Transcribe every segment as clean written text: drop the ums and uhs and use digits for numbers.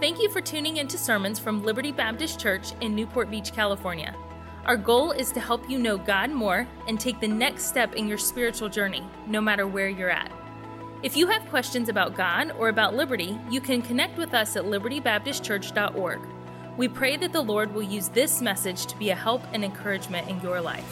Thank you for tuning into sermons from Liberty Baptist Church in Newport Beach, California. Our goal is to help you know God more and take the next step in your spiritual journey, no matter where you're at. If you have questions about God or about Liberty, you can connect with us at libertybaptistchurch.org. We pray that the Lord will use this message to be a help and encouragement in your life.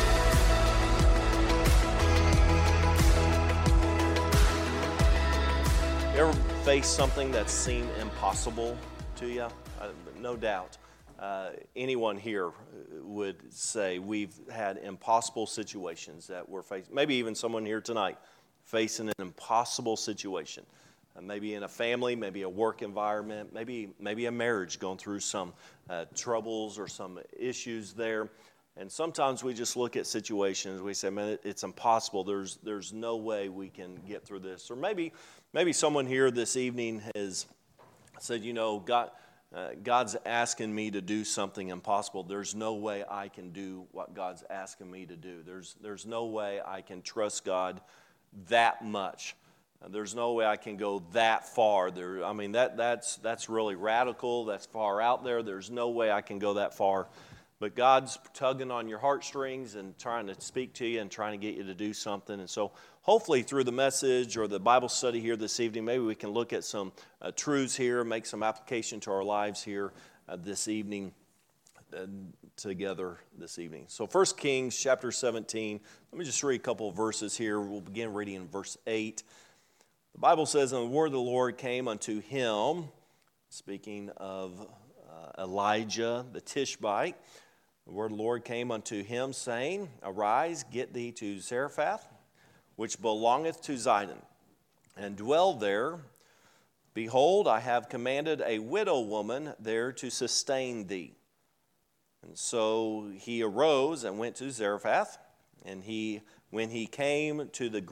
You ever face something that seemed impossible to you? No doubt. Anyone here would say we've had impossible situations that we're facing. Maybe even someone here tonight facing an impossible situation. Maybe in a family, maybe a work environment, maybe a marriage going through some troubles or some issues there. And sometimes we just look at situations, we say, man, it's impossible. There's no way we can get through this. Or maybe someone here this evening has said, you know, God's asking me to do something impossible. There's no way I can do what God's asking me to do. There's no way I can trust God that much. There's no way I can go that far. That's really radical. That's far out there. There's no way I can go that far. But God's tugging on your heartstrings and trying to speak to you and trying to get you to do something. And so hopefully through the message or the Bible study here this evening, maybe we can look at some truths here, make some application to our lives here this evening, together this evening. So 1 Kings chapter 17, let me just read a couple of verses here. We'll begin reading in verse 8. The Bible says, "And the word of the Lord came unto him," speaking of Elijah the Tishbite. "The word of the Lord came unto him, saying, Arise, get thee to Zarephath, which belongeth to Zidon, and dwell there. Behold, I have commanded a widow woman there to sustain thee. And so he arose and went to Zarephath, and when he came to the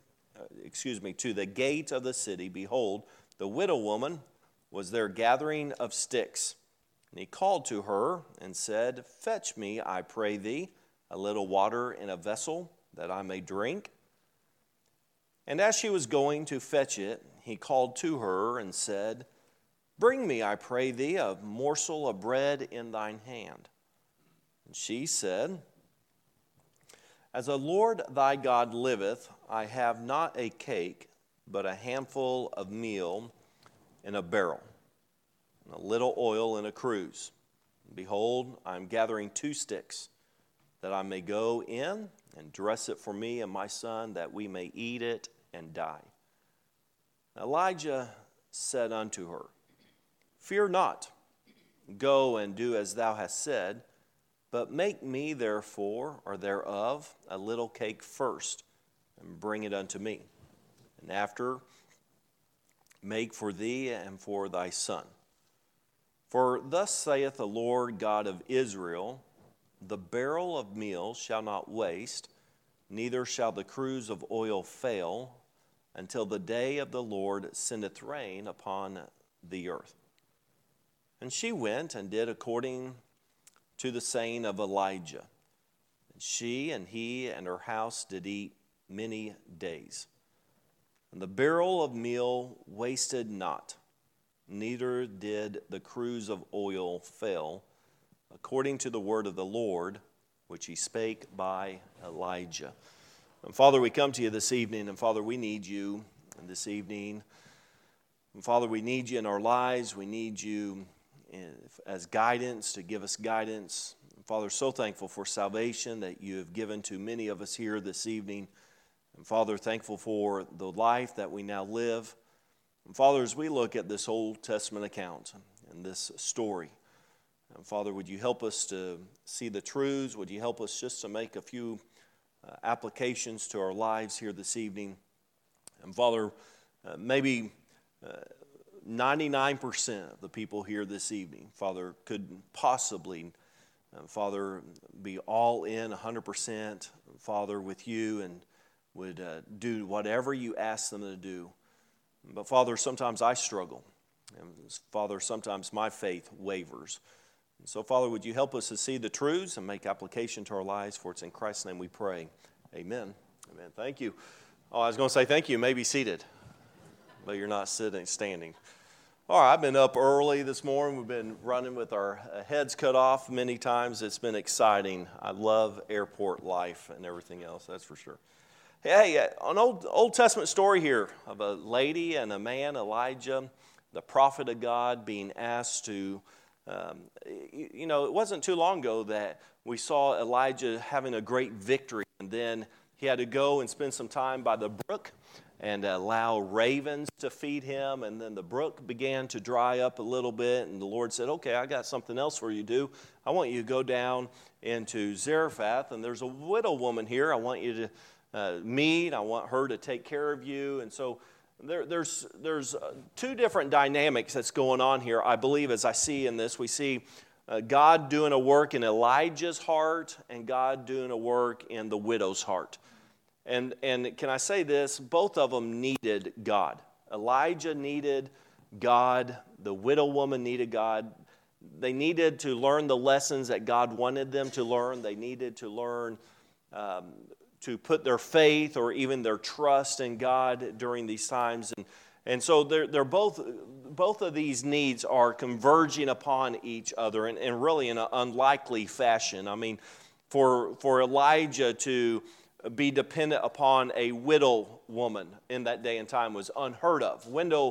gate of the city, behold, the widow woman was there gathering of sticks. And he called to her and said, Fetch me, I pray thee, a little water in a vessel, that I may drink. And as she was going to fetch it, he called to her and said, Bring me, I pray thee, a morsel of bread in thine hand. And she said, As the Lord thy God liveth, I have not a cake, but a handful of meal in a barrel, and a little oil in a cruse. Behold, I am gathering 2 sticks, that I may go in and dress it for me and my son, that we may eat it and die. Elijah said unto her, Fear not, go and do as thou hast said, but make me therefore or thereof a little cake first, and bring it unto me. And after make for thee and for thy son. For thus saith the Lord God of Israel, The barrel of meal shall not waste, neither shall the cruse of oil fail, until the day of the Lord sendeth rain upon the earth. And she went and did according to the saying of Elijah. And she and he and her house did eat many days. And the barrel of meal wasted not, neither did the cruse of oil fail, according to the word of the Lord, which he spake by Elijah." And Father, we come to you this evening, and Father, we need you this evening. And Father, we need you in our lives. We need you as guidance, to give us guidance. And Father, so thankful for salvation that you have given to many of us here this evening. And Father, thankful for the life that we now live. And Father, as we look at this Old Testament account and this story, and Father, would you help us to see the truths? Would you help us just to make a few applications to our lives here this evening? And Father, maybe 99% of the people here this evening, Father, could possibly, Father, be all in 100%, Father, with you, and would do whatever you ask them to do. But Father, sometimes I struggle. And Father, sometimes my faith wavers. And so Father, would you help us to see the truths and make application to our lives? For it's in Christ's name we pray. Amen. Amen. Thank you. Oh, I was going to say thank you. You may be seated, but you're not standing. All right, I've been up early this morning. We've been running with our heads cut off many times. It's been exciting. I love airport life and everything else, that's for sure. Hey, an Old Testament story here of a lady and a man, Elijah, the prophet of God, being asked to, it wasn't too long ago that we saw Elijah having a great victory, and then he had to go and spend some time by the brook and allow ravens to feed him, and then the brook began to dry up a little bit, and the Lord said, okay, I got something else for you to do. I want you to go down into Zarephath, and there's a widow woman here I want you to meet. I want her to take care of you. And so there's two different dynamics that's going on here, I believe, as I see in this. We see God doing a work in Elijah's heart and God doing a work in the widow's heart. And can I say this? Both of them needed God. Elijah needed God. The widow woman needed God. They needed to learn the lessons that God wanted them to learn. They needed to learn to put their faith or even their trust in God during these times. And so they're both of these needs are converging upon each other and really in an unlikely fashion. I mean, for Elijah to be dependent upon a widow woman in that day and time was unheard of. A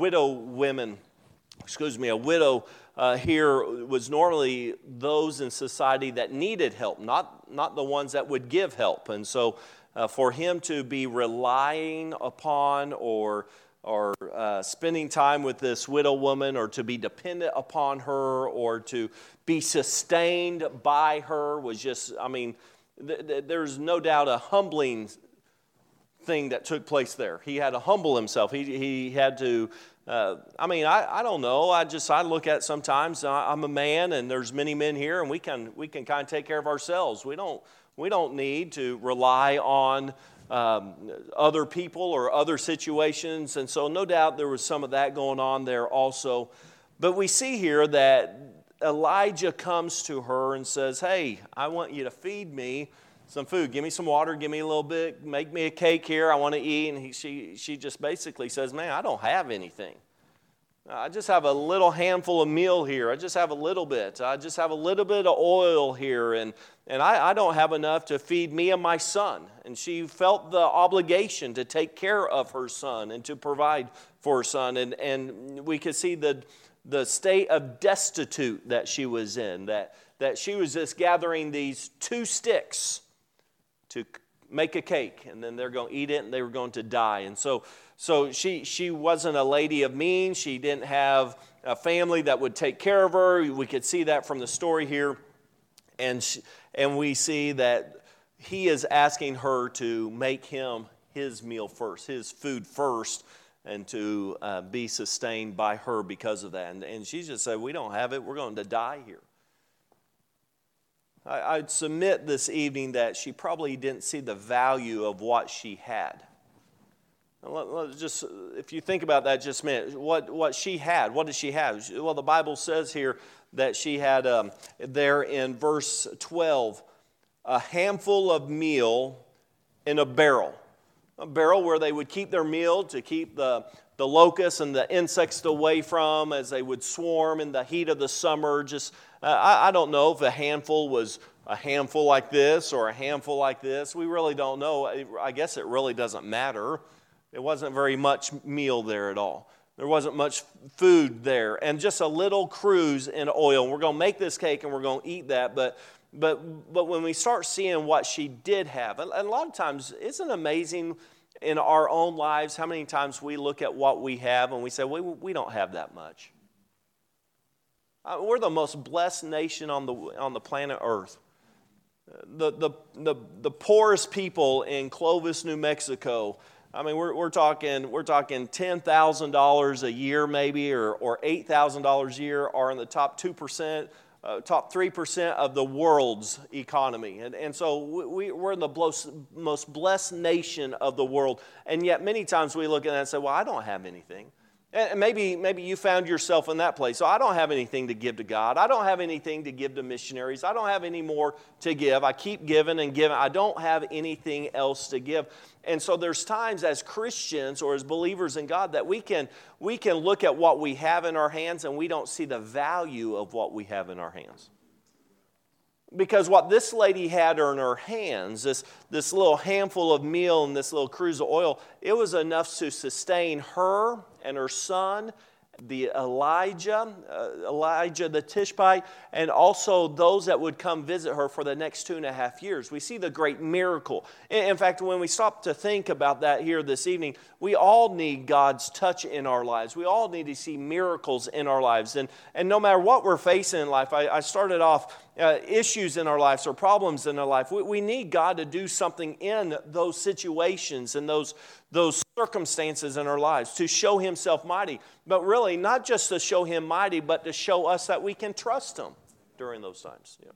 widow here was normally those in society that needed help, not the ones that would give help. And so for him to be relying upon or spending time with this widow woman, or to be dependent upon her, or to be sustained by her was just, there's no doubt a humbling thing that took place there. He had to humble himself. He had to, I don't know. I look at sometimes, I'm a man and there's many men here, and we can kind of take care of ourselves. We don't need to rely on other people or other situations. And so no doubt there was some of that going on there also. But we see here that Elijah comes to her and says, hey, I want you to feed me some food. Give me some water, give me a little bit, make me a cake here, I want to eat. And she just basically says, man, I don't have anything. I just have a little handful of meal here. I just have a little bit. I just have a little bit of oil here. And I don't have enough to feed me and my son. And she felt the obligation to take care of her son and to provide for her son. And we could see the state of destitute that she was in, that she was just gathering these 2 sticks to make a cake, and then they're going to eat it and they were going to die. And so she wasn't a lady of means. She didn't have a family that would take care of her. We could see that from the story here. And we see that he is asking her to make him his meal first, his food first, and to be sustained by her because of that. And she just said, we don't have it. We're going to die here. I'd submit this evening that she probably didn't see the value of what she had. Just, if you think about that just a minute, what she had, what did she have? Well, the Bible says here that she had, there in verse 12, a handful of meal in a barrel. A barrel where they would keep their meal to keep the locusts and the insects away from as they would swarm in the heat of the summer. Just I don't know if a handful was a handful like this or a handful like this. We really don't know. I guess it really doesn't matter. It wasn't very much meal there at all. There wasn't much food there. And just a little cruise in oil. And we're going to make this cake and we're going to eat that. But when we start seeing what she did have, and a lot of times, isn't it amazing in our own lives how many times we look at what we have and we say, we don't have that much. We're the most blessed nation on the planet Earth. The poorest people in Clovis, New Mexico. We're talking $10,000 a year maybe, or $8,000 a year are in the top 2%. Top 3% of the world's economy. And so we're in the most blessed nation of the world. And yet many times we look at that and say, well, I don't have anything. And maybe you found yourself in that place. So I don't have anything to give to God. I don't have anything to give to missionaries. I don't have any more to give. I keep giving and giving. I don't have anything else to give. And so there's times as Christians or as believers in God that we can look at what we have in our hands and we don't see the value of what we have in our hands. Because what this lady had in her hands, this little handful of meal and this little cruse of oil, it was enough to sustain her and her son, Elijah the Tishbite, and also those that would come visit her for the next 2.5 years. We see the great miracle. In fact, when we stop to think about that here this evening, we all need God's touch in our lives. We all need to see miracles in our lives. And no matter what we're facing in life, I started off issues in our lives or problems in our life. We need God to do something in those situations and those circumstances in our lives to show Himself mighty. But really, not just to show Him mighty, but to show us that we can trust Him during those times. Yeah.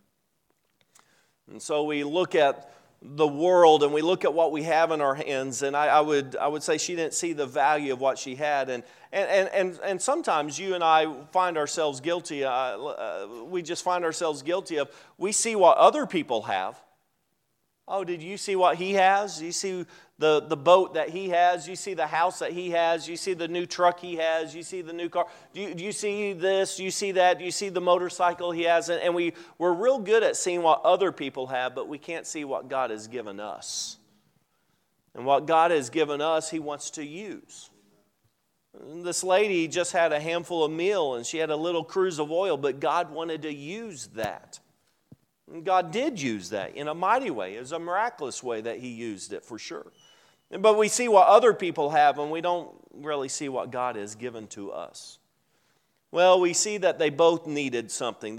And so we look at the world and we look at what we have in our hands, and I would say she didn't see the value of what she had, and sometimes you and I find ourselves guilty. We just find ourselves guilty of, we see what other people have. Oh, did you see what he has? You see the boat that he has. You see the house that he has. You see the new truck he has. You see the new car. Do you see this? Do you see that? Do you see the motorcycle he has? And we're real good at seeing what other people have, but we can't see what God has given us. And what God has given us, He wants to use. This lady just had a handful of meal and she had a little cruse of oil, but God wanted to use that. And God did use that in a mighty way. It was a miraculous way that He used it for sure. But we see what other people have and we don't really see what God has given to us. Well, we see that they both needed something.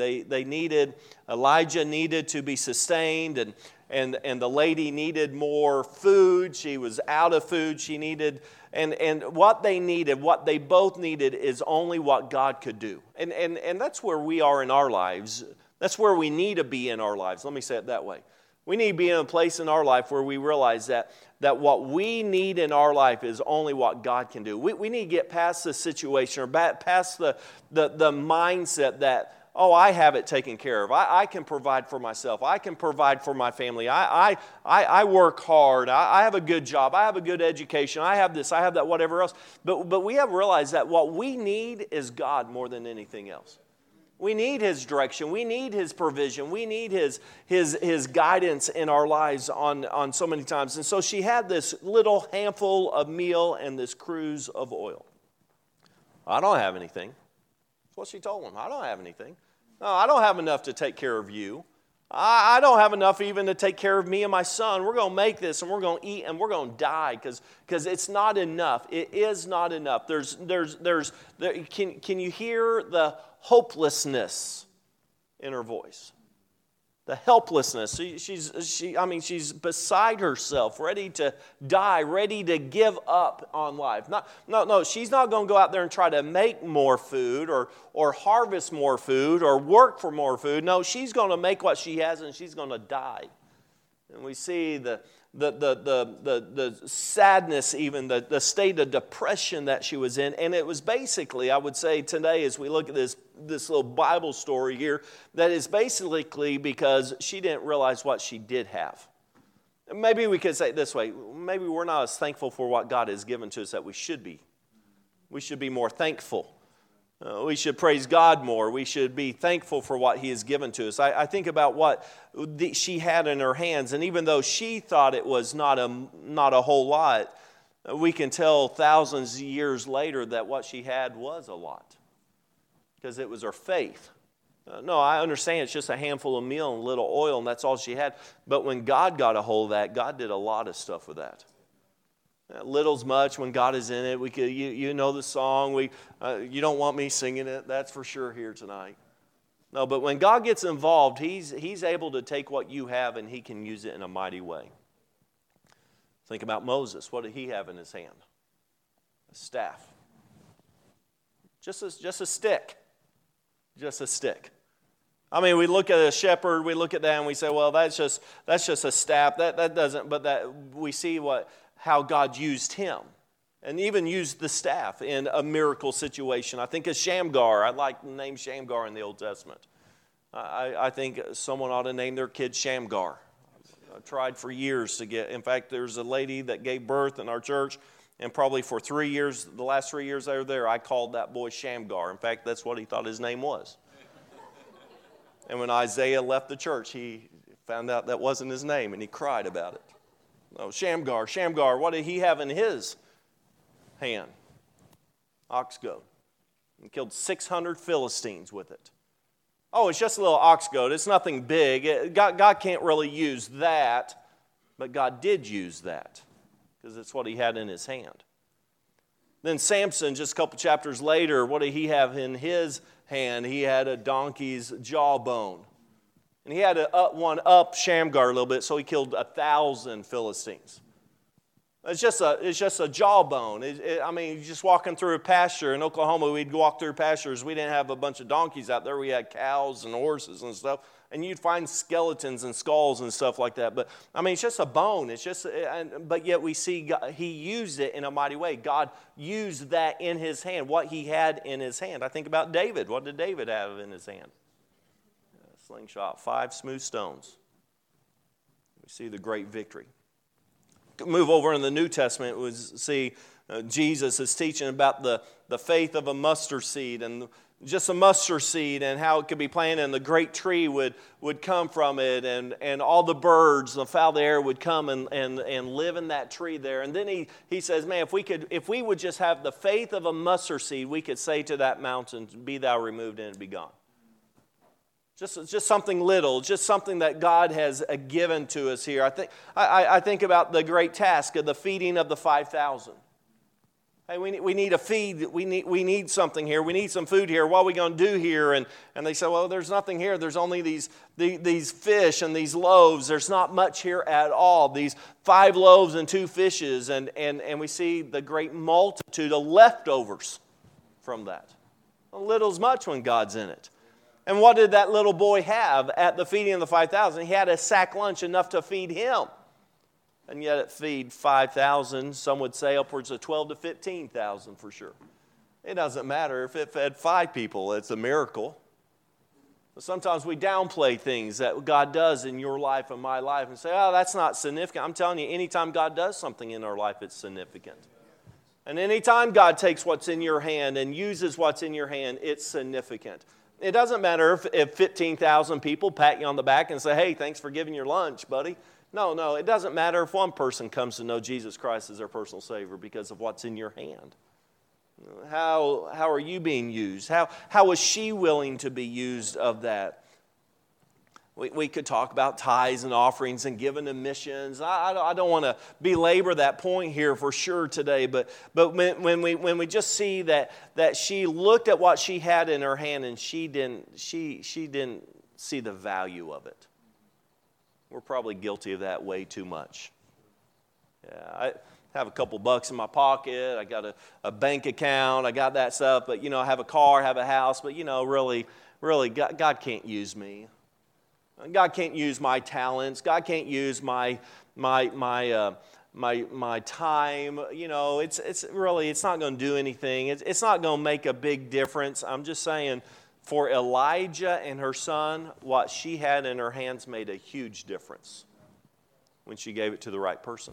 Elijah needed to be sustained and the lady needed more food. She was out of food. She needed, and what they both needed is only what God could do. And that's where we are in our lives. That's where we need to be in our lives. Let me say it that way. We need to be in a place in our life where we realize that what we need in our life is only what God can do. We need to get past the situation or past the mindset that, oh, I have it taken care of. I can provide for myself. I can provide for my family. I work hard. I have a good job. I have a good education. I have this. I have that, whatever else. But we have realized that what we need is God more than anything else. We need His direction. We need His provision. We need His guidance in our lives on so many times. And so she had this little handful of meal and this cruse of oil. I don't have anything. That's what she told him. I don't have anything. No, I don't have enough to take care of you. I don't have enough even to take care of me and my son. We're going to make this and we're going to eat and we're going to die because it's not enough. It is not enough. Can you hear the hopelessness in her voice? The helplessness. She's beside herself, ready to die, ready to give up on life. No, she's not going to go out there and try to make more food or harvest more food or work for more food. No, she's going to make what she has and she's going to die. And we see the sadness, even the state of depression that she was in. And it was basically, I would say today, as we look at this little Bible story here, that is basically because she didn't realize what she did have. Maybe we could say it this way. Maybe we're not as thankful for what God has given to us that we should be. We should be more thankful. We should praise God more. We should be thankful for what He has given to us. I think about what she had in her hands, and even though she thought it was not a whole lot, we can tell thousands of years later that what she had was a lot, because it was her faith. No, I understand it's just a handful of meal and a little oil, and that's all she had. But when God got a hold of that, God did a lot of stuff with that. Little's much when God is in it. We could, you know the song. You don't want me singing it. That's for sure here tonight. No, but when God gets involved, He's able to take what you have and He can use it in a mighty way. Think about Moses. What did he have in his hand? A staff. Just a stick. Just a stick. I mean, we look at a shepherd. We look at that and we say, well, that's just a staff. That doesn't. But that we see how God used him. and even used the staff in a miracle situation. I think of Shamgar. I like the name Shamgar in the Old Testament. I think someone ought to name their kid Shamgar. I tried for years to get, in fact, there's a lady that gave birth in our church, and probably for 3 years, the last 3 years I was there, I called that boy Shamgar. In fact, that's what he thought his name was. And when Isaiah left the church, he found out that wasn't his name, and he cried about it. Oh, Shamgar, what did he have in his hand? Ox goad. He killed 600 Philistines with it. Oh, it's just a little ox goad. It's nothing big. God can't really use that, but God did use that because it's what he had in his hand. Then Samson, just a couple chapters later, what did he have in his hand? He had a donkey's jawbone. And he had to up Shamgar a little bit, so he killed 1,000 Philistines. It's just a jawbone. Just walking through a pasture in Oklahoma, we'd walk through pastures. We didn't have a bunch of donkeys out there. We had cows and horses and stuff. And you'd find skeletons and skulls and stuff like that. But, it's just a bone. But yet we see God, he used it in a mighty way. God used that in his hand, what he had in his hand. I think about David. What did David have in his hand? A slingshot, 5 smooth stones. We see the great victory. Move over in the New Testament, we see Jesus is teaching about the faith of a mustard seed, and just a mustard seed and how it could be planted, and the great tree would come from it, and all the birds, the fowl of the air would come and live in that tree there. And then he says, man, if we would just have the faith of a mustard seed, we could say to that mountain, be thou removed and be gone. Just something little, just something that God has given to us here. I think about the great task of the feeding of the 5,000. Hey, we need a feed. We need something here. We need some food here. What are we going to do here? And they say, well, there's nothing here. There's only these fish and these loaves. There's not much here at all. These 5 loaves and 2 fishes, and we see the great multitude of leftovers from that. A little's much when God's in it. And what did that little boy have at the feeding of the 5,000? He had a sack lunch enough to feed him. And yet it feed 5,000, some would say upwards of 12 to 15,000 for sure. It doesn't matter if it fed 5 people, it's a miracle. But sometimes we downplay things that God does in your life and my life and say, oh, that's not significant. I'm telling you, anytime God does something in our life, it's significant. And anytime God takes what's in your hand and uses what's in your hand, it's significant. It doesn't matter if 15,000 people pat you on the back and say, hey, thanks for giving your lunch, buddy. No, it doesn't matter if one person comes to know Jesus Christ as their personal Savior because of what's in your hand. How are you being used? How is she willing to be used of that? We could talk about tithes and offerings and giving to missions. I don't want to belabor that point here for sure today, but when we just see that she looked at what she had in her hand and she didn't see the value of it. We're probably guilty of that way too much. Yeah, I have a couple bucks in my pocket. I got a bank account. I got that stuff, but I have a car, have a house, but really, God can't use me. God can't use my talents. God can't use my time. It's not going to do anything. It's not going to make a big difference. I'm just saying, for Elijah and her son, what she had in her hands made a huge difference when she gave it to the right person.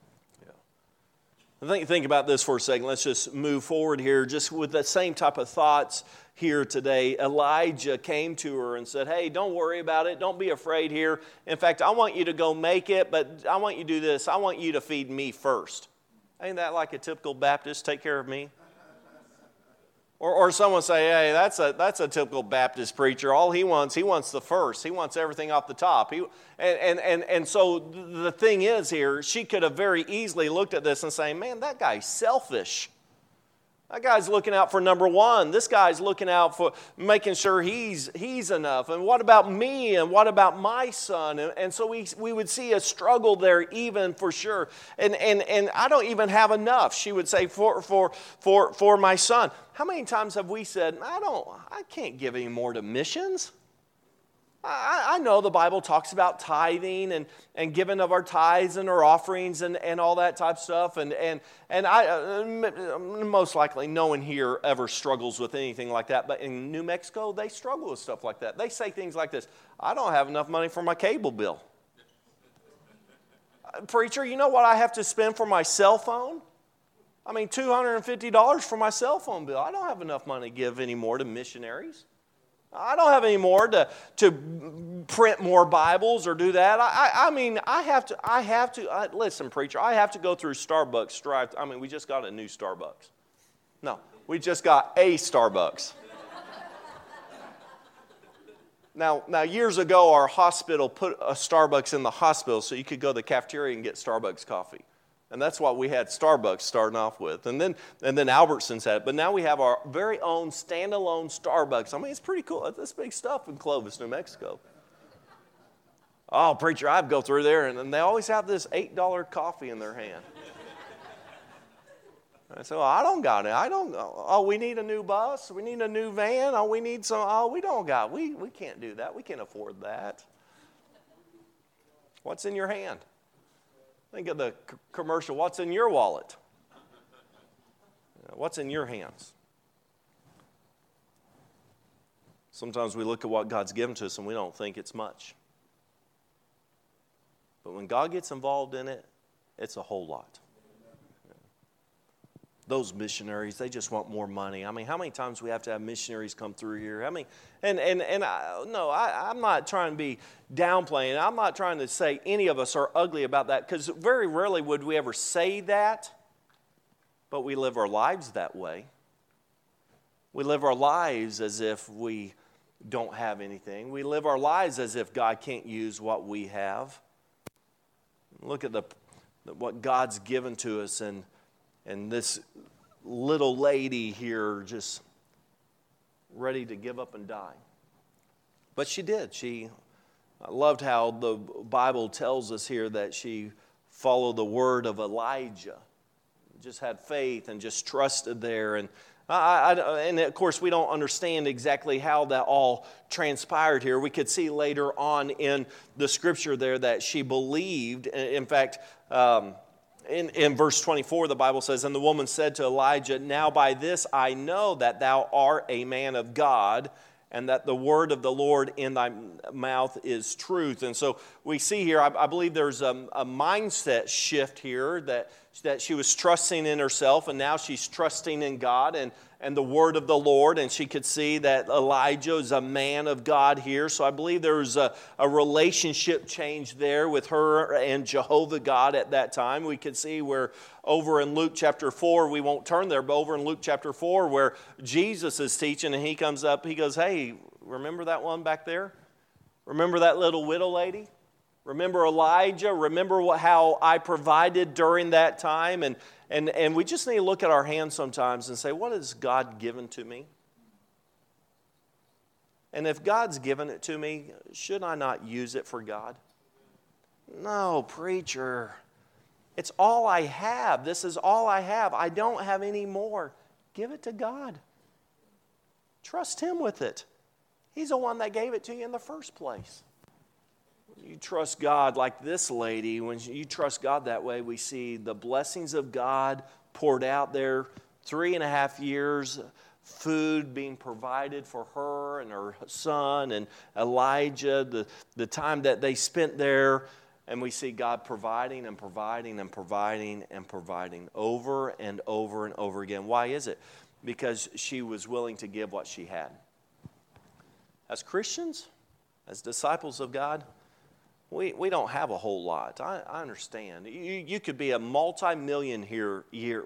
Yeah. Think about this for a second. Let's just move forward here, just with the same type of thoughts here today. Elijah came to her and said, hey, don't worry about it. Don't be afraid here. In fact, I want you to go make it, but I want you to do this. I want you to feed me first. Ain't that like a typical Baptist? Take care of me. Or someone say, hey, that's a typical Baptist preacher. All he wants the first. He wants everything off the top. And so the thing is here, she could have very easily looked at this and saying, man, that guy's selfish. That guy's looking out for number one. This guy's looking out for making sure he's enough. And what about me? And what about my son? And so we would see a struggle there even for sure. And I don't even have enough, she would say, for my son. How many times have we said, I can't give any more to missions? I know the Bible talks about tithing and giving of our tithes and our offerings and all that type of stuff. And most likely no one here ever struggles with anything like that. But in New Mexico, they struggle with stuff like that. They say things like this: I don't have enough money for my cable bill. Preacher, you know what I have to spend for my cell phone? I mean, $250 for my cell phone bill. I don't have enough money to give anymore to missionaries. I don't have any more to print more Bibles or do that. I have to, listen, preacher, I have to go through Starbucks drive. I mean, we just got a new Starbucks. No, we just got a Starbucks. Now, years ago, our hospital put a Starbucks in the hospital so you could go to the cafeteria and get Starbucks coffee. And that's what we had Starbucks starting off with. And then Albertsons had it. But now we have our very own standalone Starbucks. I mean, it's pretty cool. That's big stuff in Clovis, New Mexico. Oh, preacher, I'd go through there, and they always have this $8 coffee in their hand. I said, well, I don't got it. Oh, we need a new bus. We need a new van. Oh, we need some. Oh, we don't got. We can't do that. We can't afford that. What's in your hand? Think of the commercial. What's in your wallet? What's in your hands? Sometimes we look at what God's given to us and we don't think it's much. But when God gets involved in it, it's a whole lot. Those missionaries, they just want more money. I mean, how many times we have to have missionaries come through here? I mean, I'm not trying to be downplaying. I'm not trying to say any of us are ugly about that, because very rarely would we ever say that, but we live our lives that way. We live our lives as if we don't have anything. We live our lives as if God can't use what we have. Look at what God's given to us, and this little lady here just ready to give up and die. But she did. I loved how the Bible tells us here that she followed the word of Elijah. Just had faith and just trusted there. And of course, we don't understand exactly how that all transpired here. We could see later on in the scripture there that she believed. In fact, in verse 24, the Bible says, and the woman said to Elijah, now by this I know that thou art a man of God, and that the word of the Lord in thy mouth is truth. And so we see here, I believe there's a mindset shift here, that she was trusting in herself, and now she's trusting in God and the word of the Lord, and she could see that Elijah is a man of God here. So I believe there was a relationship change there with her and Jehovah God at that time. We could see where over in Luke chapter 4, we won't turn there, but over in Luke chapter 4 where Jesus is teaching, and he comes up, he goes, hey, remember that one back there? Remember that little widow lady? Remember Elijah? Remember how I provided during that time? And we just need to look at our hands sometimes and say, what has God given to me? And if God's given it to me, should I not use it for God? No, preacher. It's all I have. This is all I have. I don't have any more. Give it to God. Trust Him with it. He's the one that gave it to you in the first place. You trust God like this lady. When you trust God that way, we see the blessings of God poured out there. 3.5 years, food being provided for her and her son and Elijah, the time that they spent there. And we see God providing and providing and providing and providing over and over and over again. Why is it? Because she was willing to give what she had. As Christians, as disciples of God, we don't have a whole lot. I understand. You could be a multi-millionaire here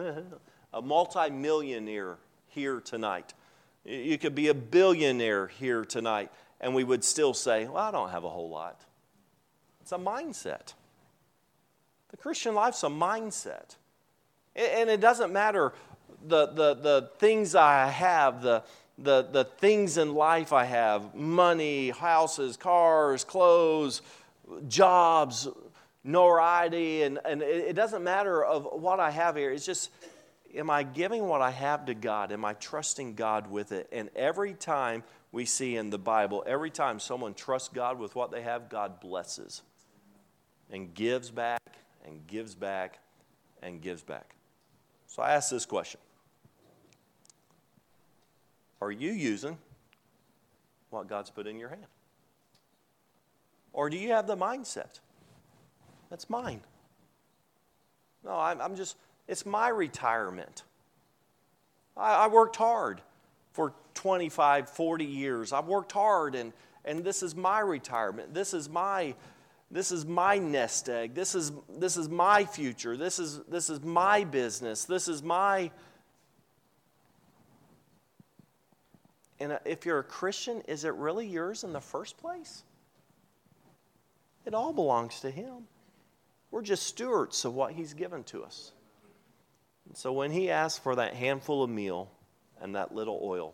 tonight. You could be a billionaire here tonight, and we would still say, well, I don't have a whole lot. It's a mindset. The Christian life's a mindset. And it doesn't matter the things I have, the things in life I have, money, houses, cars, clothes, jobs, notoriety, and it doesn't matter of what I have here. It's just, am I giving what I have to God? Am I trusting God with it? And every time we see in the Bible, every time someone trusts God with what they have, God blesses and gives back and gives back and gives back. So I ask this question. Are you using what God's put in your hand? Or do you have the mindset, that's mine? No, I'm just, it's my retirement. I worked hard for 25, 40 years. I've worked hard, and this is my retirement. This is my nest egg. This is my future. This is my business. This is my... And if you're a Christian, is it really yours in the first place? It all belongs to Him. We're just stewards of what He's given to us. And so when He asks for that handful of meal and that little oil,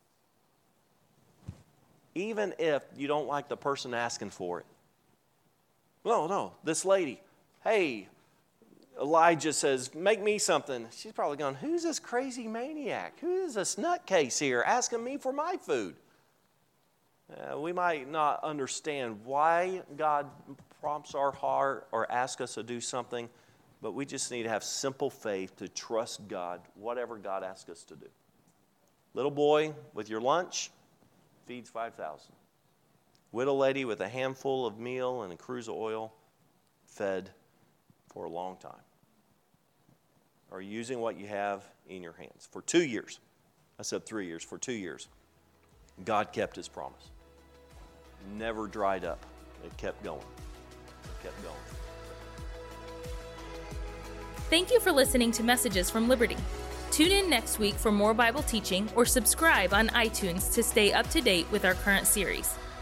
even if you don't like the person asking for it, no, this lady, hey, Elijah says, make me something. She's probably going, who's this crazy maniac? Who is this nutcase here asking me for my food? We might not understand why God prompts our heart or asks us to do something, but we just need to have simple faith to trust God, whatever God asks us to do. Little boy with your lunch feeds 5,000. Widow lady with a handful of meal and a cruse of oil fed for a long time. Are you using what you have in your hands? For 2 years, I said 3 years, for 2 years, God kept His promise. Never dried up. It kept going. It kept going. Thank you for listening to Messages from Liberty. Tune in next week for more Bible teaching or subscribe on iTunes to stay up to date with our current series.